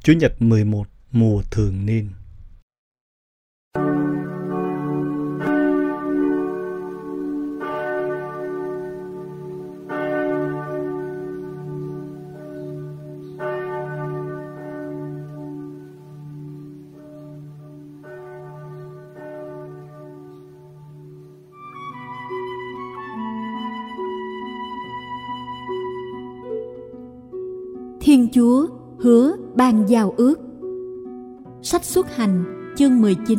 Chủ nhật 11 mùa thường niên. Thiên Chúa hứa ban giao ước. Sách Xuất Hành chương 19.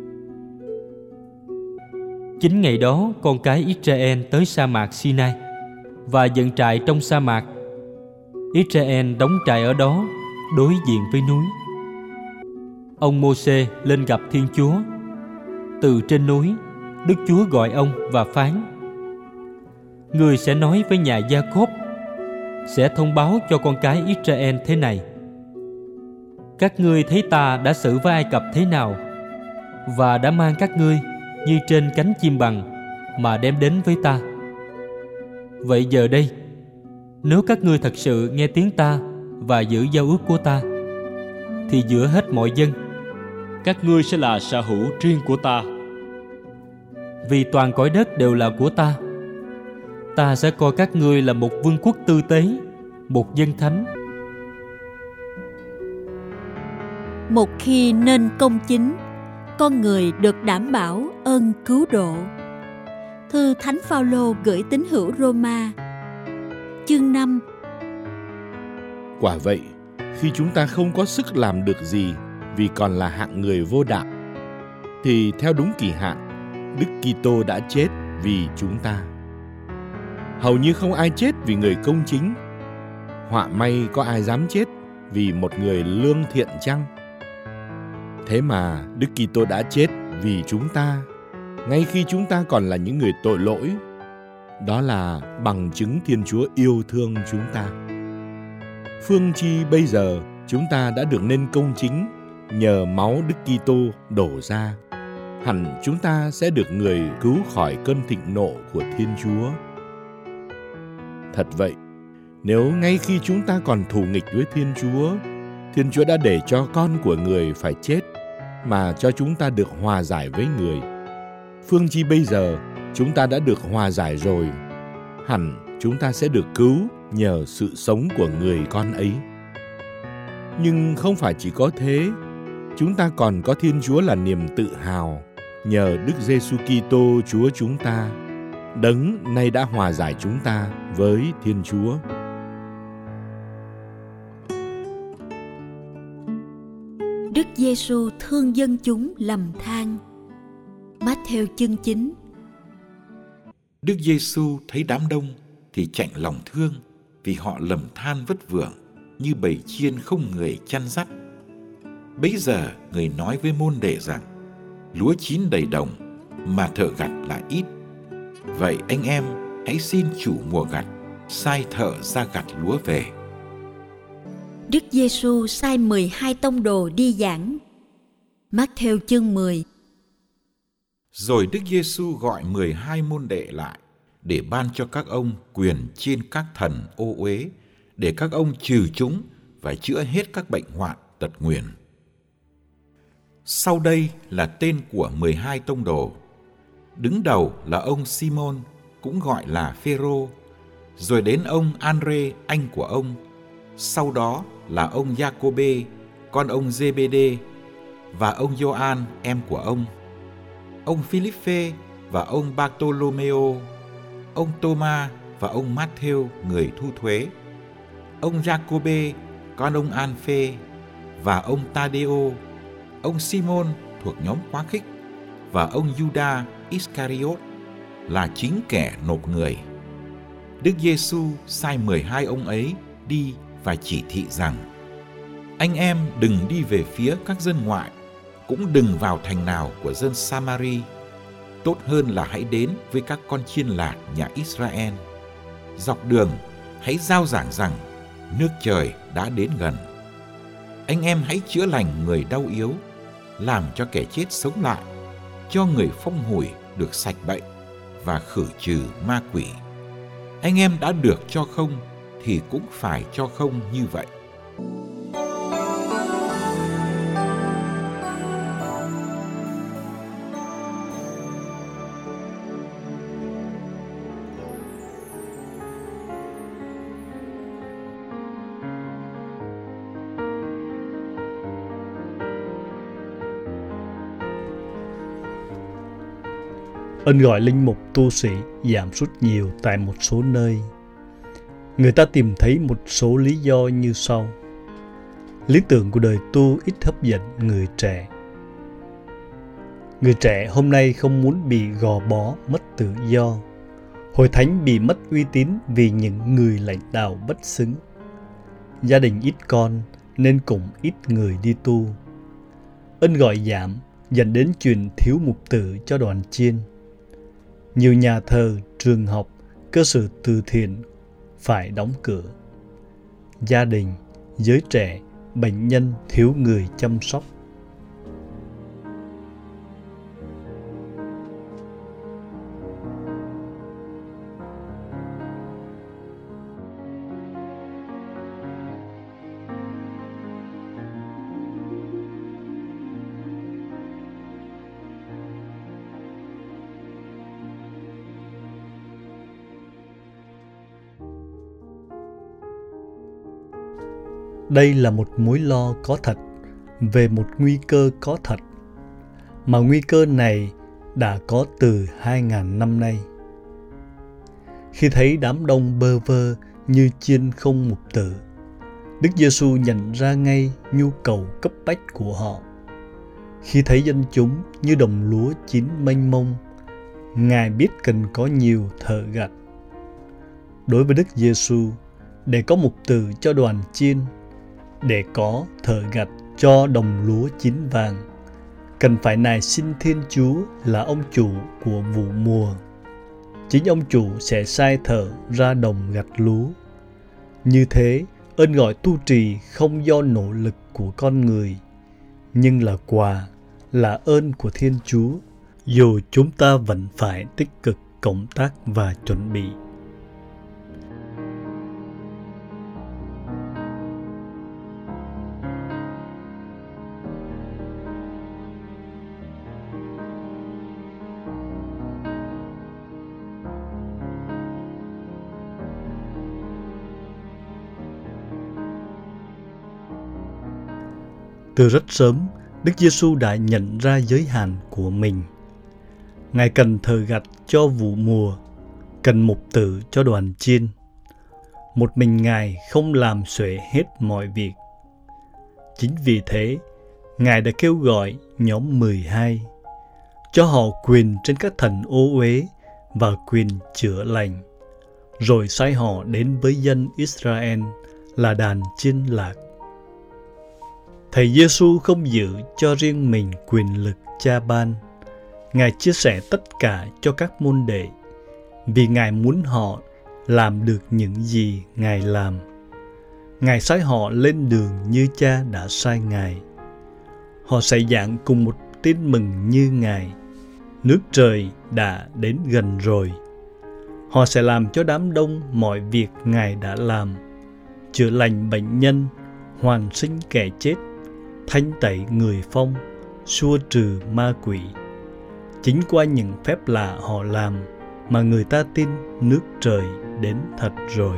Chính ngày đó, con cái Israel tới sa mạc Sinai và dựng trại trong sa mạc. Israel đóng trại ở đó, đối diện với núi. Ông Mô-sê lên gặp Thiên Chúa. Từ trên núi, Đức Chúa gọi ông và phán: Ngươi sẽ nói với nhà Gia-cốp, sẽ thông báo cho con cái Israel thế này: Các ngươi thấy ta đã xử với Ai Cập thế nào, và đã mang các ngươi như trên cánh chim bằng mà đem đến với ta. Vậy giờ đây, nếu các ngươi thật sự nghe tiếng ta và giữ giao ước của ta, thì giữa hết mọi dân, các ngươi sẽ là sở hữu riêng của ta. Vì toàn cõi đất đều là của ta. Ta sẽ coi các ngươi là một vương quốc tư tế, một dân thánh. Một khi nên công chính, con người được đảm bảo ơn cứu độ. Thư Thánh Phaolô gửi tín hữu Roma, chương 5. Quả vậy, khi chúng ta không có sức làm được gì vì còn là hạng người vô đạo, thì theo đúng kỳ hạn, Đức Kitô đã chết vì chúng ta. Hầu như không ai chết vì người công chính. Họa may có ai dám chết vì một người lương thiện chăng? Thế mà Đức Kitô đã chết vì chúng ta, ngay khi chúng ta còn là những người tội lỗi. Đó là bằng chứng Thiên Chúa yêu thương chúng ta. Phương chi bây giờ chúng ta đã được nên công chính nhờ máu Đức Kitô đổ ra. Hẳn chúng ta sẽ được người cứu khỏi cơn thịnh nộ của Thiên Chúa. Thật vậy, nếu ngay khi chúng ta còn thù nghịch với Thiên Chúa đã để cho con của người phải chết, mà cho chúng ta được hòa giải với người, phương chi bây giờ chúng ta đã được hòa giải rồi, hẳn chúng ta sẽ được cứu nhờ sự sống của người con ấy. Nhưng không phải chỉ có thế, chúng ta còn có Thiên Chúa là niềm tự hào nhờ Đức Giêsu Kitô Chúa chúng ta, Đấng nay đã hòa giải chúng ta với Thiên Chúa. Đức Giêsu thương dân chúng lầm than. Mát-theo chương 9. Đức Giêsu thấy đám đông thì chạnh lòng thương, vì họ lầm than vất vưởng như bầy chiên không người chăn dắt. Bấy giờ người nói với môn đệ rằng: Lúa chín đầy đồng mà thợ gặt lại ít. Vậy anh em hãy xin chủ mùa gặt sai thợ ra gặt lúa về. Đức Giêsu sai 12 tông đồ đi giảng. Mát-theo chương 10. Rồi Đức Giêsu gọi 12 môn đệ lại để ban cho các ông quyền trên các thần ô uế, để các ông trừ chúng và chữa hết các bệnh hoạn tật nguyền. Sau đây là tên của 12 tông đồ. Đứng đầu là ông Simon, cũng gọi là Phêrô, rồi đến ông Andre, anh của ông. Sau đó là ông Giacôbê, con ông Giê-bê-đê, và ông Gioan, em của ông Philippe và ông Bartolomeo, ông Tô-ma và ông Mát-thêu, người thu thuế, ông Giacôbê, con ông An-phê, và ông Ta-đê-ô, ông Simon thuộc nhóm quá khích, và ông Giuđa Iscariot là chính kẻ nộp người. Đức Giêsu sai 12 ông ấy đi và chỉ thị rằng: Anh em đừng đi về phía các dân ngoại, cũng đừng vào thành nào của dân Samari. Tốt hơn là hãy đến với các con chiên lạc nhà Israel. Dọc đường hãy rao giảng rằng nước trời đã đến gần. Anh em hãy chữa lành người đau yếu, làm cho kẻ chết sống lại, cho người phong hủi được sạch bệnh và khử trừ ma quỷ. Anh em đã được cho không thì cũng phải cho không như vậy. Ân gọi linh mục tu sĩ giảm sút nhiều tại một số nơi. Người ta tìm thấy một số lý do như sau. Lý tưởng của đời tu ít hấp dẫn người trẻ. Người trẻ hôm nay không muốn bị gò bó, mất tự do. Hội thánh bị mất uy tín vì những người lãnh đạo bất xứng. Gia đình ít con nên cũng ít người đi tu. Ân gọi giảm dẫn đến chuyện thiếu mục tử cho đoàn chiên. Nhiều nhà thờ, trường học, cơ sở từ thiện phải đóng cửa. Gia đình, giới trẻ, bệnh nhân thiếu người chăm sóc. Đây là một mối lo có thật về một nguy cơ có thật, mà nguy cơ này đã có từ 2.000 năm nay. Khi thấy đám đông bơ vơ như chiên không mục tử, Đức Giêsu nhận ra ngay nhu cầu cấp bách của họ. Khi thấy dân chúng như đồng lúa chín mênh mông, Ngài biết cần có nhiều thợ gặt. Đối với Đức Giêsu, để có mục tử cho đoàn chiên, để có thợ gặt cho đồng lúa chín vàng, cần phải nài xin Thiên Chúa là ông chủ của vụ mùa. Chính ông chủ sẽ sai thợ ra đồng gặt lúa. Như thế, ơn gọi tu trì không do nỗ lực của con người, nhưng là quà, là ơn của Thiên Chúa, dù chúng ta vẫn phải tích cực cộng tác và chuẩn bị. Từ rất sớm, Đức Giêsu đã nhận ra giới hạn của mình. Ngài cần thợ gặt cho vụ mùa, cần mục tử cho đoàn chiên. Một mình Ngài không làm xuể hết mọi việc. Chính vì thế, Ngài đã kêu gọi nhóm 12, cho họ quyền trên các thần ô uế và quyền chữa lành, rồi sai họ đến với dân Israel là đàn chiên lạc. Thầy Giêsu không giữ cho riêng mình quyền lực Cha ban. Ngài chia sẻ tất cả cho các môn đệ, vì Ngài muốn họ làm được những gì Ngài làm. Ngài sai họ lên đường như Cha đã sai Ngài. Họ sẽ giảng cùng một tin mừng như Ngài. Nước trời đã đến gần rồi. Họ sẽ làm cho đám đông mọi việc Ngài đã làm, chữa lành bệnh nhân, hoàn sinh kẻ chết, thanh tẩy người phong, xua trừ ma quỷ. Chính qua những phép lạ họ làm mà người ta tin nước trời đến thật rồi.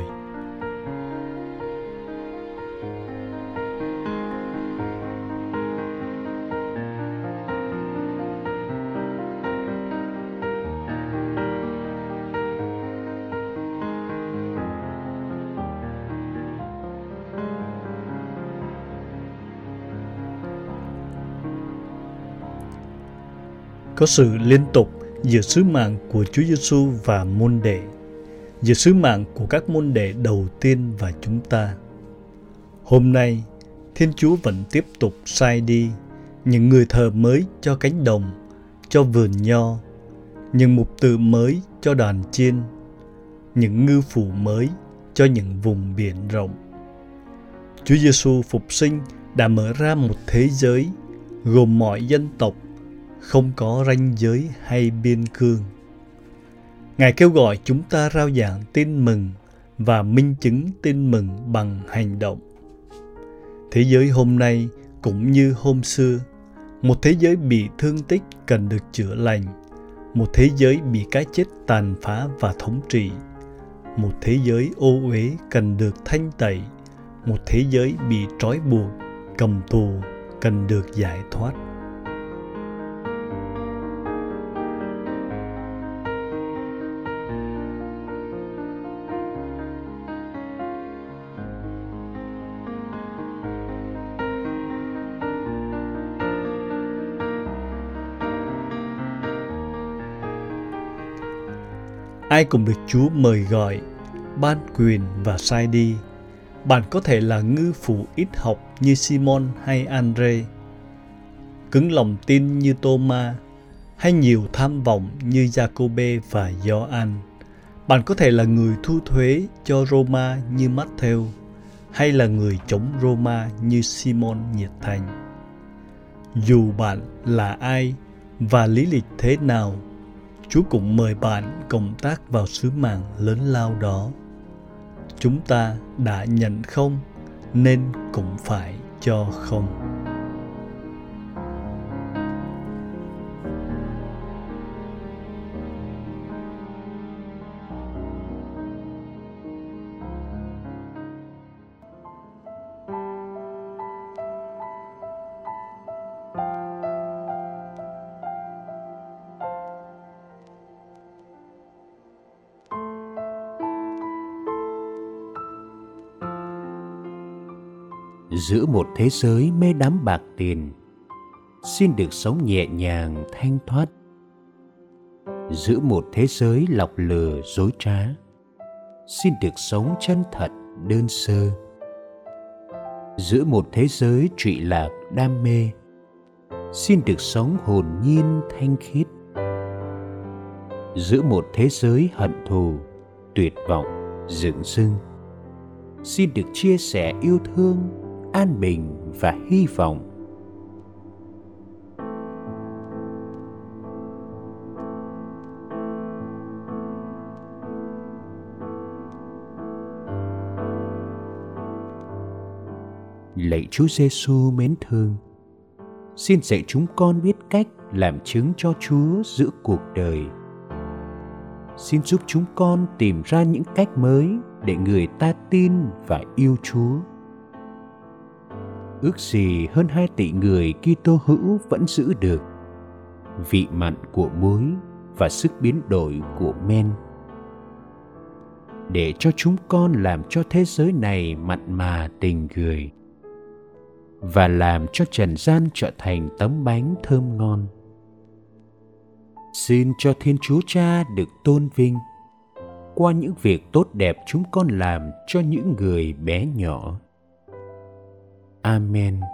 Có sự liên tục giữa sứ mạng của Chúa Giêsu và môn đệ, giữa sứ mạng của các môn đệ đầu tiên và chúng ta. Hôm nay, Thiên Chúa vẫn tiếp tục sai đi những người thợ mới cho cánh đồng, cho vườn nho, những mục tử mới cho đàn chiên, những ngư phủ mới cho những vùng biển rộng. Chúa Giêsu phục sinh đã mở ra một thế giới gồm mọi dân tộc, không có ranh giới hay biên cương. Ngài kêu gọi chúng ta rao giảng tin mừng và minh chứng tin mừng bằng hành động. Thế giới hôm nay cũng như hôm xưa, một thế giới bị thương tích cần được chữa lành, một thế giới bị cái chết tàn phá và thống trị, một thế giới ô uế cần được thanh tẩy, một thế giới bị trói buộc, cầm tù cần được giải thoát. Ai cũng được Chúa mời gọi, ban quyền và sai đi. Bạn có thể là ngư phủ ít học như Simon hay Andre, cứng lòng tin như Tô-ma, hay nhiều tham vọng như Giacôbê và Gioan. Bạn có thể là người thu thuế cho Roma như Matthew, hay là người chống Roma như Simon nhiệt thành. Dù bạn là ai và lý lịch thế nào, Chúa cũng mời bạn cộng tác vào sứ mạng lớn lao đó. Chúng ta đã nhận không, nên cũng phải cho không. Giữa một thế giới mê đắm bạc tiền, xin được sống nhẹ nhàng thanh thoát. Giữa một thế giới lọc lừa dối trá, xin được sống chân thật đơn sơ. Giữa một thế giới trụy lạc đam mê, xin được sống hồn nhiên thanh khiết. Giữa một thế giới hận thù, tuyệt vọng, dửng dưng, xin được chia sẻ yêu thương, an bình và hy vọng. Lạy Chúa Giêsu mến thương, xin dạy chúng con biết cách làm chứng cho Chúa giữa cuộc đời. Xin giúp chúng con tìm ra những cách mới để người ta tin và yêu Chúa. Ước gì hơn 2 tỷ người Kitô hữu vẫn giữ được vị mặn của muối và sức biến đổi của men, để cho chúng con làm cho thế giới này mặn mà tình người và làm cho trần gian trở thành tấm bánh thơm ngon. Xin cho Thiên Chúa Cha được tôn vinh qua những việc tốt đẹp chúng con làm cho những người bé nhỏ. Amen.